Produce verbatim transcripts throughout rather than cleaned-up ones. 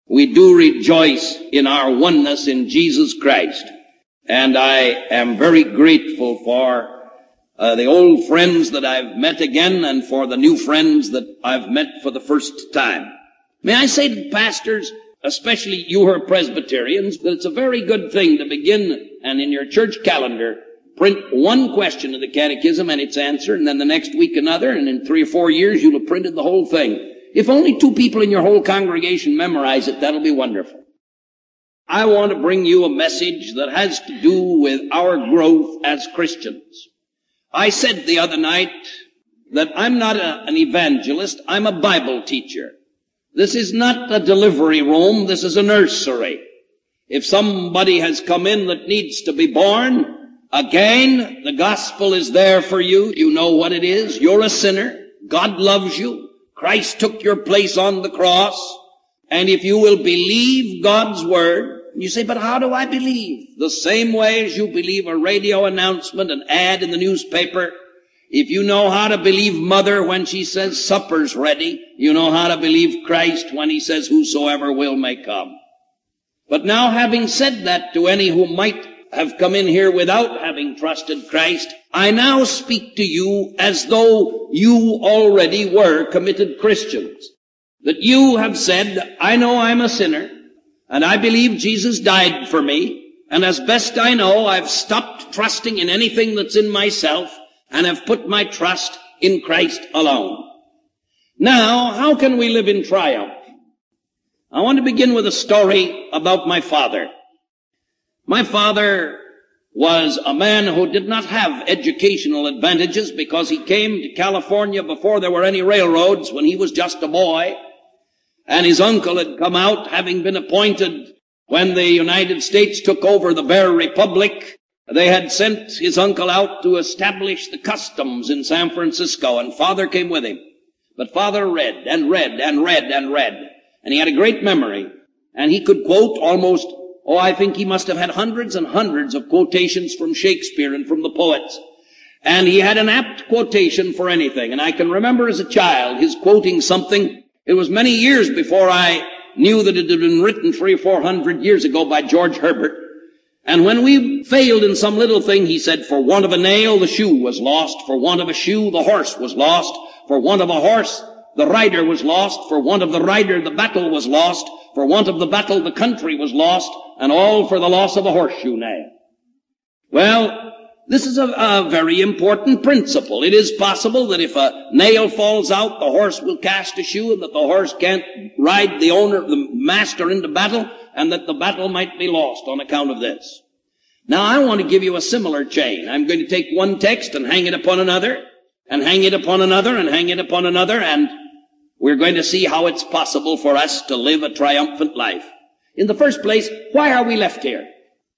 we do rejoice in our oneness in Jesus Christ. And I am very grateful for uh, the old friends that I've met again and for the new friends that I've met for the first time. May I say to pastors, especially you who are Presbyterians, that it's a very good thing to begin and in your church calendar print one question of the catechism and its answer, and then the next week another, and in three or four years you'll have printed the whole thing. If only two people in your whole congregation memorize it, that'll be wonderful. I want to bring you a message that has to do with our growth as Christians. I said the other night that I'm not a, an evangelist, I'm a Bible teacher. This is not a delivery room, this is a nursery. If somebody has come in that needs to be born again, the gospel is there for you. You know what it is. You're a sinner. God loves you. Christ took your place on the cross. And if you will believe God's word, you say, but how do I believe? The same way as you believe a radio announcement, an ad in the newspaper. If you know how to believe Mother when she says supper's ready, you know how to believe Christ when he says whosoever will may come. But now, having said that to any who might have come in here without having trusted Christ, I now speak to you as though you already were committed Christians. That you have said, I know I'm a sinner, and I believe Jesus died for me, and as best I know, I've stopped trusting in anything that's in myself, and have put my trust in Christ alone. Now, how can we live in triumph? I want to begin with a story about my father. My father was a man who did not have educational advantages because he came to California before there were any railroads when he was just a boy. And his uncle had come out, having been appointed when the United States took over the Bear Republic. They had sent his uncle out to establish the customs in San Francisco, and father came with him. But father read and read and read and read. And he had a great memory. And he could quote almost Oh, I think he must have had hundreds and hundreds of quotations from Shakespeare and from the poets. And he had an apt quotation for anything. And I can remember as a child his quoting something. It was many years before I knew that it had been written three or four hundred years ago by George Herbert. And when we failed in some little thing, he said, for want of a nail, the shoe was lost. For want of a shoe, the horse was lost. For want of a horse, the rider was lost. For want of the rider, the battle was lost. For want of the battle, the country was lost. And all for the loss of a horseshoe nail. Well, this is a, a very important principle. It is possible that if a nail falls out, the horse will cast a shoe, and that the horse can't ride the owner, the master into battle, and that the battle might be lost on account of this. Now, I want to give you a similar chain. I'm going to take one text and hang it upon another, and hang it upon another, and hang it upon another, and we're going to see how it's possible for us to live a triumphant life. In the first place, why are we left here?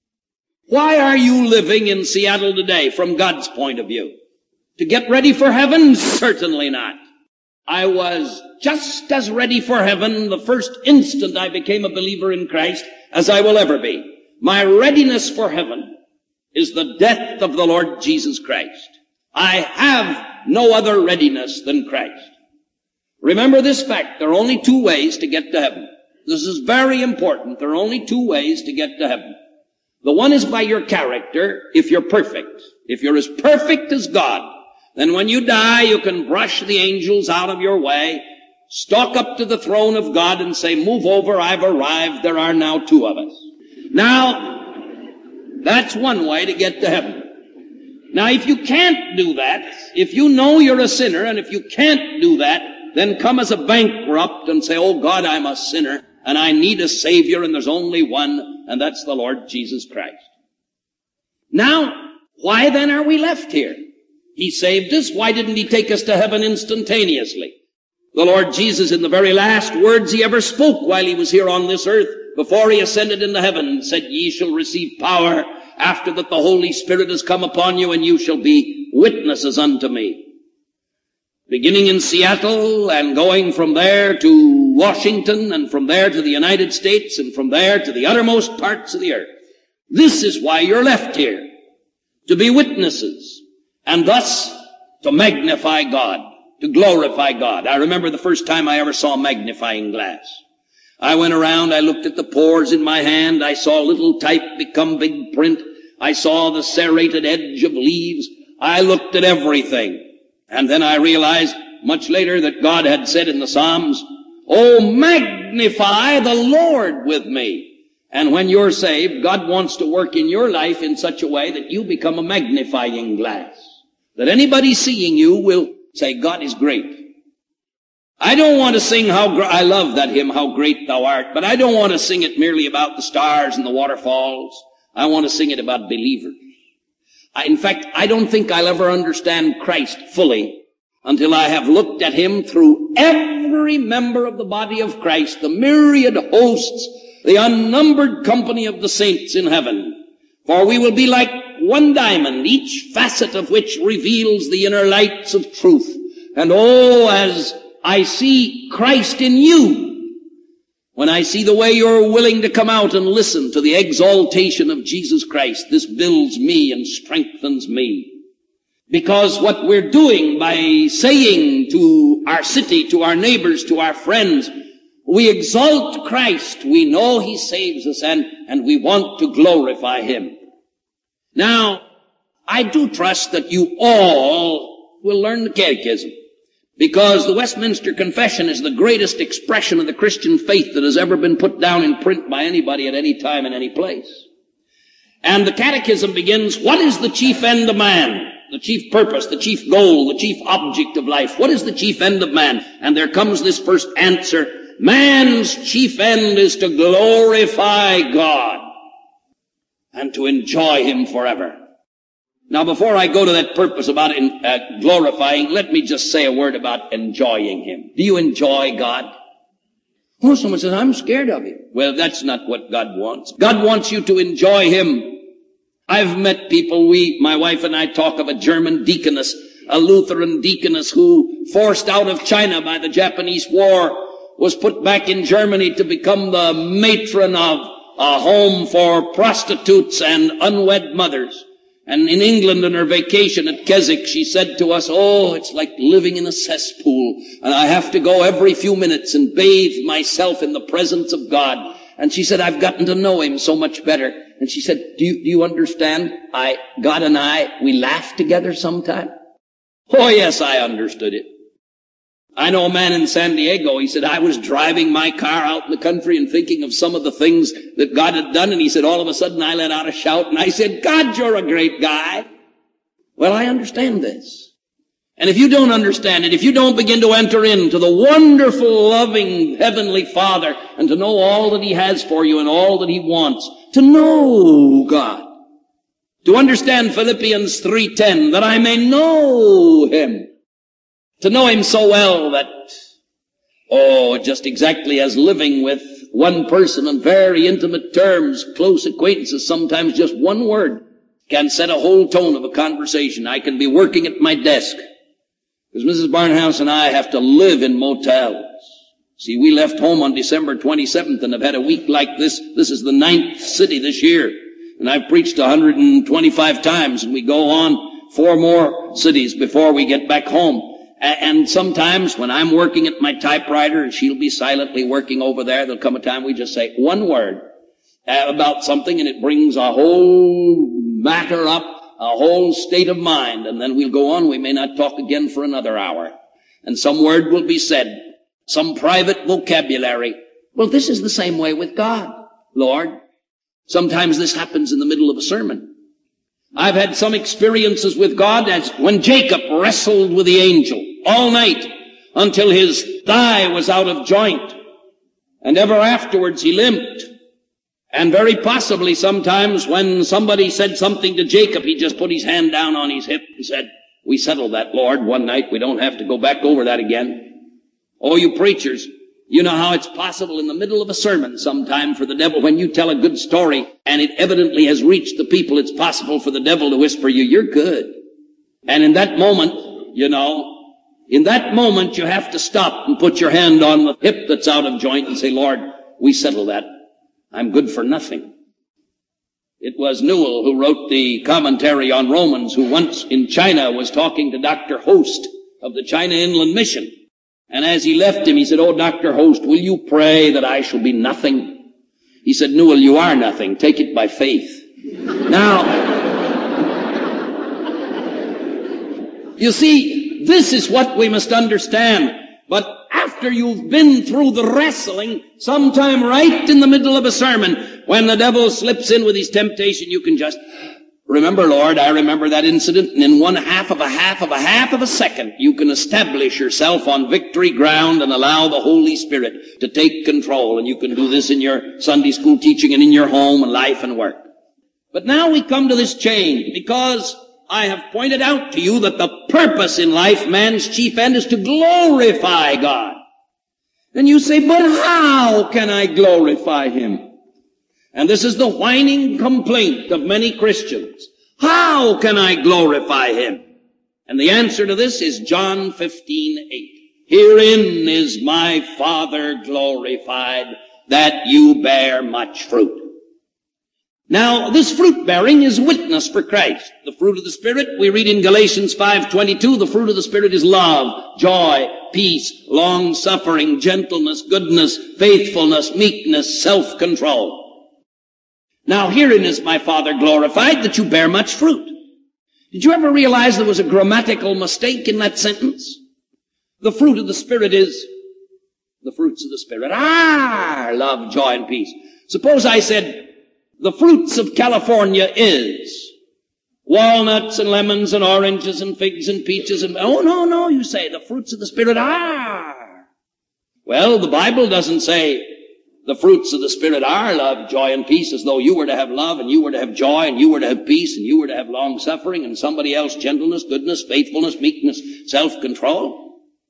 Why are you living in Seattle today from God's point of view? To get ready for heaven? Certainly not. I was just as ready for heaven the first instant I became a believer in Christ as I will ever be. My readiness for heaven is the death of the Lord Jesus Christ. I have no other readiness than Christ. Remember this fact, there are only two ways to get to heaven. This is very important. There are only two ways to get to heaven. The one is by your character, if you're perfect. If you're as perfect as God, then when you die, you can brush the angels out of your way, stalk up to the throne of God and say, move over, I've arrived, there are now two of us. Now, that's one way to get to heaven. Now, if you can't do that, if you know you're a sinner, and if you can't do that, then come as a bankrupt and say, oh God, I'm a sinner. And I need a Savior, and there's only one, and that's the Lord Jesus Christ. Now, why then are we left here? He saved us. Why didn't he take us to heaven instantaneously? The Lord Jesus, in the very last words he ever spoke while he was here on this earth, before he ascended into heaven, said, ye shall receive power after that the Holy Spirit has come upon you, and you shall be witnesses unto me. Beginning in Seattle and going from there to Washington, and from there to the United States, and from there to the uttermost parts of the earth. This is why you're left here. To be witnesses, and thus to magnify God, to glorify God. I remember the first time I ever saw a magnifying glass. I went around, I looked at the pores in my hand, I saw little type become big print, I saw the serrated edge of leaves, I looked at everything. And then I realized much later that God had said in the Psalms, "Oh, magnify the Lord with me." And when you're saved, God wants to work in your life in such a way that you become a magnifying glass. That anybody seeing you will say, God is great. I don't want to sing how, gr- I love that hymn, How Great Thou Art, but I don't want to sing it merely about the stars and the waterfalls. I want to sing it about believers. I, in fact, I don't think I'll ever understand Christ fully until I have looked at him through every member of the body of Christ, the myriad hosts, the unnumbered company of the saints in heaven. For we will be like one diamond, each facet of which reveals the inner lights of truth. And oh, as I see Christ in you, when I see the way you're willing to come out and listen to the exaltation of Jesus Christ, this builds me and strengthens me. Because what we're doing by saying to our city, to our neighbors, to our friends, we exalt Christ, we know he saves us, and, and we want to glorify him. Now, I do trust that you all will learn the Catechism, because the Westminster Confession is the greatest expression of the Christian faith that has ever been put down in print by anybody at any time in any place. And the Catechism begins, what is the chief end of man? The chief purpose, the chief goal, the chief object of life. What is the chief end of man? And there comes this first answer, man's chief end is to glorify God and to enjoy him forever. Now, before I go to that purpose about in, uh, glorifying, let me just say a word about enjoying him. Do you enjoy God? Oh, someone says, I'm scared of him. Well, that's not what God wants. God wants you to enjoy him. I've met people, we, my wife and I talk of a German deaconess, a Lutheran deaconess who, forced out of China by the Japanese War, was put back in Germany to become the matron of a home for prostitutes and unwed mothers. And in England on her vacation at Keswick, she said to us, oh, it's like living in a cesspool, and I have to go every few minutes and bathe myself in the presence of God. And she said, I've gotten to know him so much better. And she said, do you, do you understand? I, God and I, we laugh together sometime. Oh, yes, I understood it. I know a man in San Diego, he said, I was driving my car out in the country and thinking of some of the things that God had done, and he said, all of a sudden I let out a shout, and I said, God, you're a great guy. Well, I understand this. And if you don't understand it, if you don't begin to enter into the wonderful, loving Heavenly Father, and to know all that he has for you and all that he wants, to know God, to understand Philippians three ten, that I may know him, to know him so well that, oh, just exactly as living with one person on very intimate terms, close acquaintances, sometimes just one word can set a whole tone of a conversation. I can be working at my desk, because Missus Barnhouse and I have to live in motels. See, we left home on December twenty-seventh and have had a week like this. This is the ninth city this year. And I've preached one hundred twenty-five times, and we go on four more cities before we get back home. And sometimes when I'm working at my typewriter and she'll be silently working over there, there'll come a time we just say one word about something and it brings a whole matter up, a whole state of mind. And then we'll go on. We may not talk again for another hour. And some word will be said, some private vocabulary. Well, this is the same way with God, Lord. Sometimes this happens in the middle of a sermon. I've had some experiences with God as when Jacob wrestled with the angel all night until his thigh was out of joint. And ever afterwards he limped. And very possibly sometimes when somebody said something to Jacob, he just put his hand down on his hip and said, we settled that, Lord, one night. We don't have to go back over that again. Oh, you preachers, you know how it's possible in the middle of a sermon sometime for the devil, when you tell a good story and it evidently has reached the people, it's possible for the devil to whisper you, you're good. And in that moment, you know, in that moment you have to stop and put your hand on the hip that's out of joint and say, Lord, we settle that. I'm good for nothing. It was Newell who wrote the commentary on Romans, who once in China was talking to Doctor Host of the China Inland Mission. And as he left him, he said, "Oh, Doctor Host, will you pray that I shall be nothing?" He said, "Newell, you are nothing. Take it by faith." Now, you see, this is what we must understand. But after you've been through the wrestling, sometime right in the middle of a sermon, when the devil slips in with his temptation, you can just remember, "Lord, I remember that incident," and in one half of a half of a half of a second, you can establish yourself on victory ground and allow the Holy Spirit to take control. And you can do this in your Sunday school teaching and in your home and life and work. But now we come to this change, because I have pointed out to you that the purpose in life, man's chief end, is to glorify God. And you say, "But how can I glorify Him?" And this is the whining complaint of many Christians. How can I glorify Him? And the answer to this is John fifteen eight. "Herein is my Father glorified, that you bear much fruit." Now, this fruit-bearing is witness for Christ. The fruit of the Spirit, we read in Galatians five twenty-two, the fruit of the Spirit is love, joy, peace, long-suffering, gentleness, goodness, faithfulness, meekness, self-control. Now, herein is my Father glorified, that you bear much fruit. Did you ever realize there was a grammatical mistake in that sentence? The fruit of the Spirit is, the fruits of the Spirit are love, joy, and peace. Suppose I said, the fruits of California is walnuts and lemons and oranges and figs and peaches and, oh, no, no, you say, the fruits of the Spirit are. Well, the Bible doesn't say the fruits of the Spirit are love, joy, and peace, as though you were to have love and you were to have joy and you were to have peace and you were to have long-suffering and somebody else gentleness, goodness, faithfulness, meekness, self-control.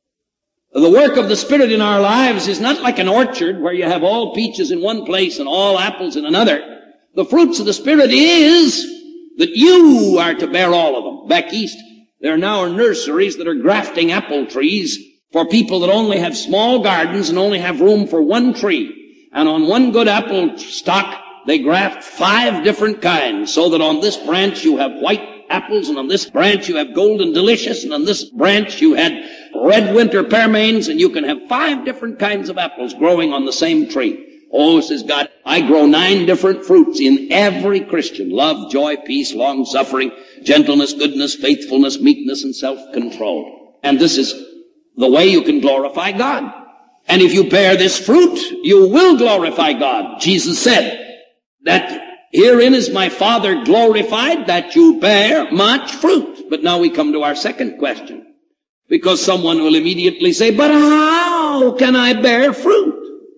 The work of the Spirit in our lives is not like an orchard where you have all peaches in one place and all apples in another. The fruits of the Spirit is that you are to bear all of them. Back east, there now are nurseries that are grafting apple trees for people that only have small gardens and only have room for one tree. And on one good apple stock, they graft five different kinds, so that on this branch you have white apples, and on this branch you have golden delicious, and on this branch you had red winter pearmains, and you can have five different kinds of apples growing on the same tree. Oh, says God, I grow nine different fruits in every Christian. Love, joy, peace, long-suffering, gentleness, goodness, faithfulness, meekness, and self-control. And this is the way you can glorify God. And if you bear this fruit, you will glorify God. Jesus said that herein is my Father glorified, that you bear much fruit. But now we come to our second question. Because someone will immediately say, but how can I bear fruit?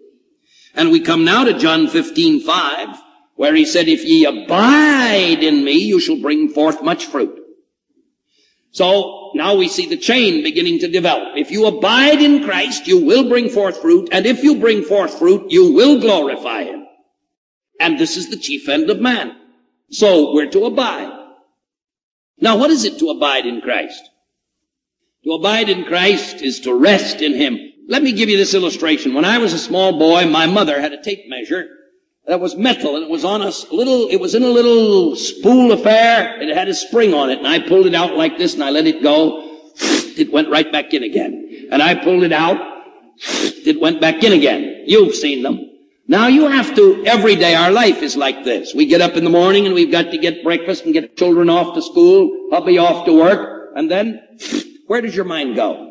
And we come now to John fifteen five, where he said, if ye abide in me, you shall bring forth much fruit. So now we see the chain beginning to develop. If you abide in Christ, you will bring forth fruit, and if you bring forth fruit, you will glorify Him. And this is the chief end of man. So we're to abide. Now what is it to abide in Christ? To abide in Christ is to rest in Him. Let me give you this illustration. When I was a small boy, my mother had a tape measure that was metal, and it was on a little, it was in a little spool affair, and it had a spring on it, and I pulled it out like this, and I let it go. It went right back in again. And I pulled it out. It went back in again. You've seen them. Now you have to, every day our life is like this. We get up in the morning, and we've got to get breakfast and get children off to school, hubby off to work, and then, where does your mind go?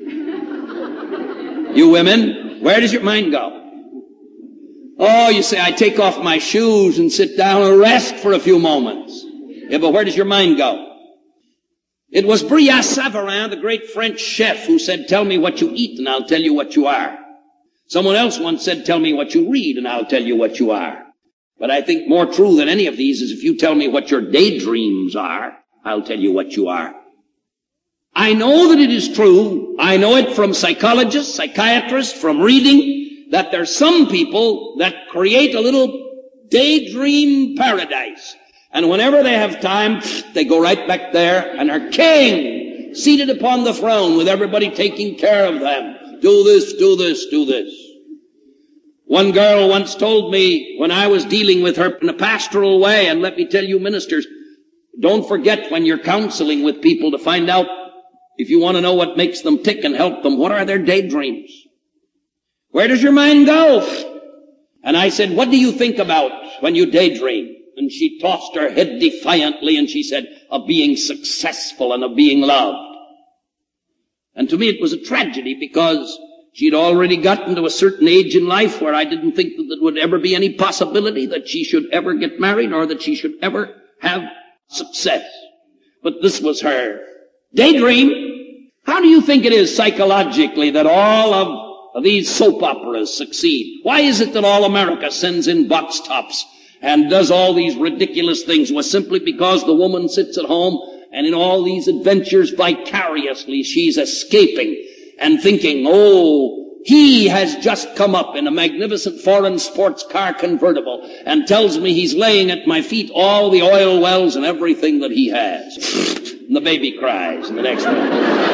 You women, where does your mind go? Oh, you say, I take off my shoes and sit down and rest for a few moments. Yeah, but where does your mind go? It was Brillat Savarin, the great French chef, who said, tell me what you eat and I'll tell you what you are. Someone else once said, tell me what you read and I'll tell you what you are. But I think more true than any of these is if you tell me what your daydreams are, I'll tell you what you are. I know that it is true. I know it from psychologists, psychiatrists, from reading, that there's some people that create a little daydream paradise. And whenever they have time, they go right back there and are king, seated upon the throne with everybody taking care of them. Do this, do this, do this. One girl once told me when I was dealing with her in a pastoral way, and let me tell you, ministers, don't forget when you're counseling with people to find out If you want to know what makes them tick and help them, what are their daydreams? Where does your mind go? And I said, what do you think about when you daydream? And she tossed her head defiantly and she said, of being successful and of being loved. And to me it was a tragedy because she'd already gotten to a certain age in life where I didn't think that there would ever be any possibility that she should ever get married or that she should ever have success. But this was her daydream. How do you think it is psychologically that all of these soap operas succeed? Why is it that all America sends in box tops and does all these ridiculous things? Was simply because the woman sits at home and in all these adventures vicariously she's escaping and thinking, oh, he has just come up in a magnificent foreign sports car convertible and tells me he's laying at my feet all the oil wells and everything that he has. And the baby cries in the next one.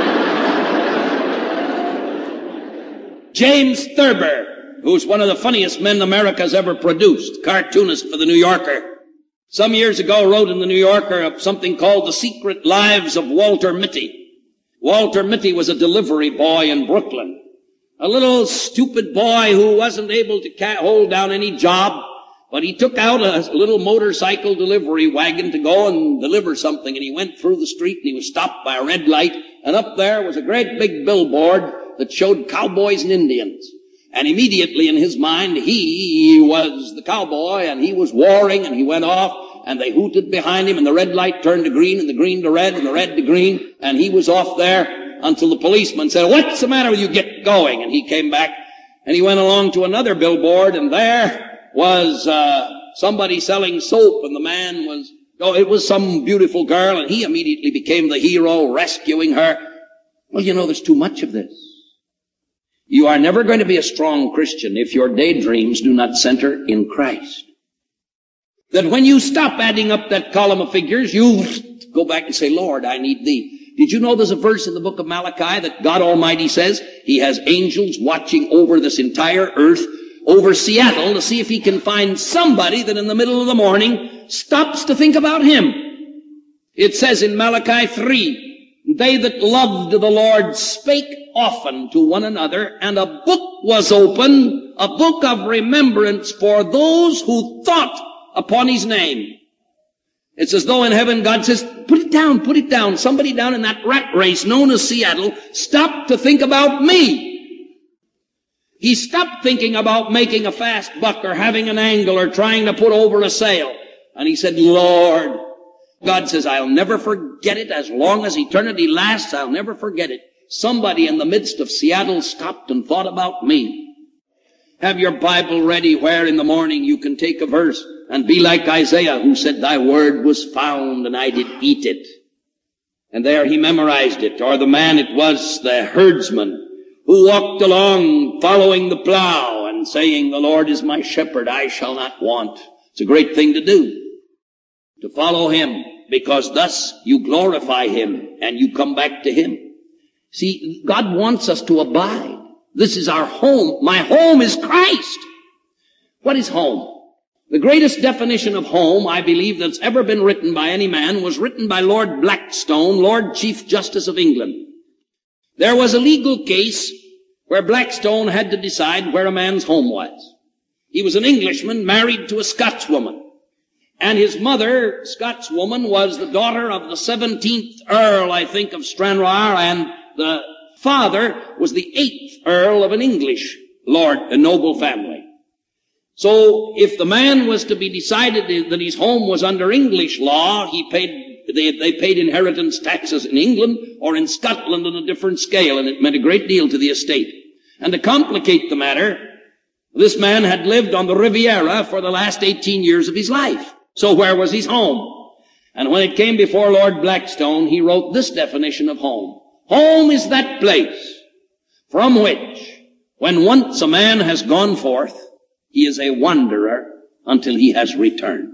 James Thurber, who's one of the funniest men America's ever produced, cartoonist for the New Yorker, some years ago wrote in the New Yorker of something called The Secret Lives of Walter Mitty. Walter Mitty was a delivery boy in Brooklyn. A little stupid boy who wasn't able to ca- hold down any job, but he took out a little motorcycle delivery wagon to go and deliver something, and he went through the street and he was stopped by a red light, and up there was a great big billboard that showed cowboys and Indians. And immediately in his mind, he was the cowboy and he was warring, and he went off and they hooted behind him and the red light turned to green and the green to red and the red to green, and he was off there until the policeman said, what's the matter with you? Get going. And he came back and he went along to another billboard, and there was uh somebody selling soap, and the man was, oh, it was some beautiful girl, and he immediately became the hero, rescuing her. Well, you know, there's too much of this. You are never going to be a strong Christian if your daydreams do not center in Christ. That when you stop adding up that column of figures, you go back and say, Lord, I need thee. Did you know there's a verse in the book of Malachi that God Almighty says he has angels watching over this entire earth, over Seattle, to see if he can find somebody that in the middle of the morning stops to think about him? It says in Malachi three, they that loved the Lord spake often to one another, and a book was opened, a book of remembrance for those who thought upon his name. It's as though in heaven God says, put it down, put it down. Somebody down in that rat race known as Seattle stopped to think about me. He stopped thinking about making a fast buck or having an angle or trying to put over a sail. And he said, Lord, God says, I'll never forget it as long as eternity lasts. I'll never forget it. Somebody in the midst of Seattle stopped and thought about me. Have your Bible ready where in the morning you can take a verse and be like Isaiah, who said, thy word was found and I did eat it. And there he memorized it. Or the man, it was the herdsman who walked along following the plow and saying, the Lord is my shepherd, I shall not want. It's a great thing to do, to follow him, because thus you glorify him and you come back to him. See, God wants us to abide. This is our home. My home is Christ. What is home? The greatest definition of home, I believe, that's ever been written by any man was written by Lord Blackstone, Lord Chief Justice of England. There was a legal case where Blackstone had to decide where a man's home was. He was an Englishman married to a Scotswoman. And his mother, Scotswoman, was the daughter of the seventeenth Earl, I think, of Stranraer, and the father was the eighth Earl of an English lord, a noble family. So if the man was to be decided that his home was under English law, he paid, they, they paid inheritance taxes in England or in Scotland on a different scale, and it meant a great deal to the estate. And to complicate the matter, this man had lived on the Riviera for the last eighteen years of his life. So where was his home? And when it came before Lord Blackstone, he wrote this definition of home. Home is that place from which, when once a man has gone forth, he is a wanderer until he has returned.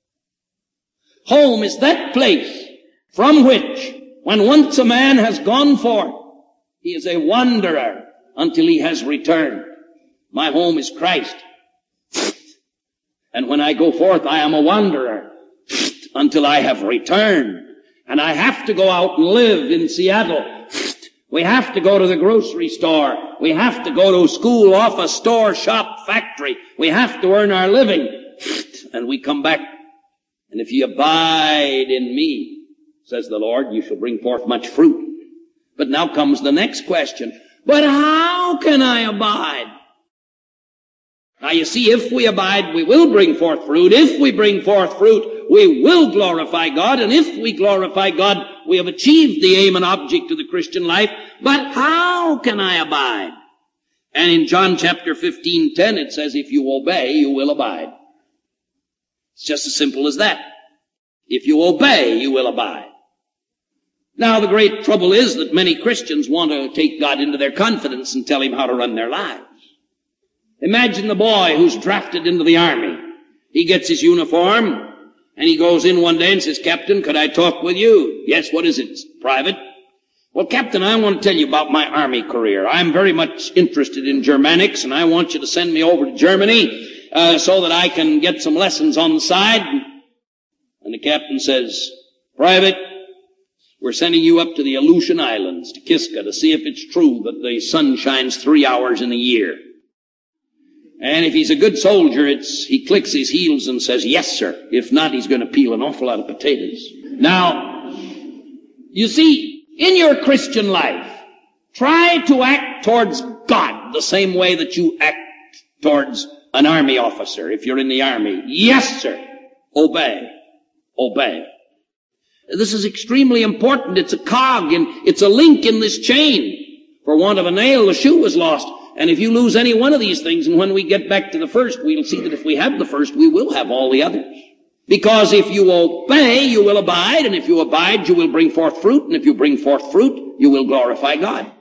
Home is that place from which, when once a man has gone forth, he is a wanderer until he has returned. My home is Christ. And when I go forth, I am a wanderer until I have returned. And I have to go out and live in Seattle We have to go to the grocery store. We have to go to school, office, store, shop, factory. We have to earn our living. And we come back. And if ye abide in me, says the Lord, you shall bring forth much fruit. But now comes the next question. But how can I abide? Now you see, if we abide, we will bring forth fruit. If we bring forth fruit, we will glorify God. And if we glorify God, we have achieved the aim and object of the Christian life. But how can I abide? And in John chapter fifteen ten, it says, if you obey, you will abide. It's just as simple as that. If you obey, you will abide. Now the great trouble is that many Christians want to take God into their confidence and tell him how to run their lives. Imagine the boy who's drafted into the army. He gets his uniform, and he goes in one day and says, Captain, could I talk with you? Yes, what is it? Private? Well, Captain, I want to tell you about my army career. I'm very much interested in Germanics, and I want you to send me over to Germany uh, so that I can get some lessons on the side. And the captain says, Private, we're sending you up to the Aleutian Islands, to Kiska, to see if it's true that the sun shines three hours in a year. And if he's a good soldier, it's, he clicks his heels and says, yes, sir. If not, he's going to peel an awful lot of potatoes. Now, you see, in your Christian life, try to act towards God the same way that you act towards an army officer if you're in the army. Yes, sir. Obey. Obey. This is extremely important. It's a cog and it's a link in this chain. For want of a nail, the shoe was lost. And if you lose any one of these things, and when we get back to the first, we'll see that if we have the first, we will have all the others. Because if you obey, you will abide, and if you abide, you will bring forth fruit, and if you bring forth fruit, you will glorify God.